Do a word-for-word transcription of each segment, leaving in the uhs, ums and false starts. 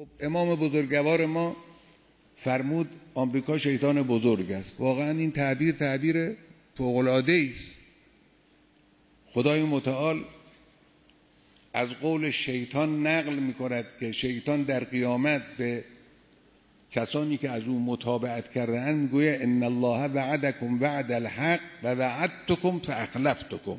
خب امام بزرگوار ما فرمود آمریکا شیطان بزرگ است. واقعا این تعبیر تعبیر فوق‌العاده است. خدای متعال از قول شیطان نقل می کند که شیطان در قیامت به کسانی که از او متابعت کرده اند میگوید ان الله وعدکم وعد الحق و وعدتکم فاخلفتکم.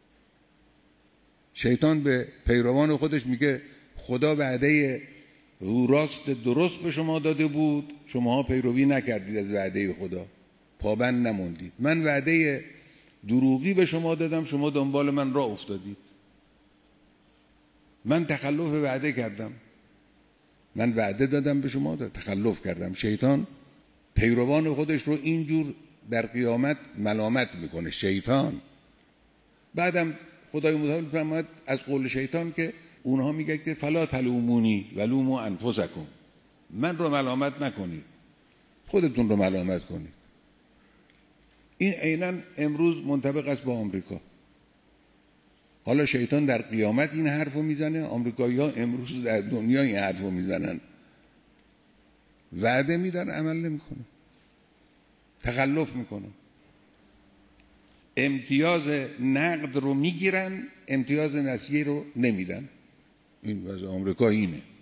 شیطان به پیروان خودش میگه خدا وعده رو راست درست به شما داده بود، شماها پیروی نکردید از وعده خدا، پابند نموندید. من وعده دروغی به شما دادم، شما دنبال من راه افتادید. من تخلف وعده کردم، من وعده دادم به شما تخلف کردم. شیطان پیروان خودش رو اینجور در قیامت ملامت میکنه. شیطان بعدم خدای متعال فرمود از قول شیطان که اونها میگه که فلا تلومونی ولوموا انفسکم، من رو ملامت نکنید، خودتون رو ملامت کنید. این عیناً امروز منطبق است با آمریکا. حالا شیطان در قیامت این حرفو میزنه، آمریکایی‌ها امروز در دنیا این حرفو میزنن. وعده میدن عمل نمیکنه، تخلف میکنه. امتیاز نقد رو میگیرن، امتیاز نسیه رو نمیدن. این وضع آمریکا اینه.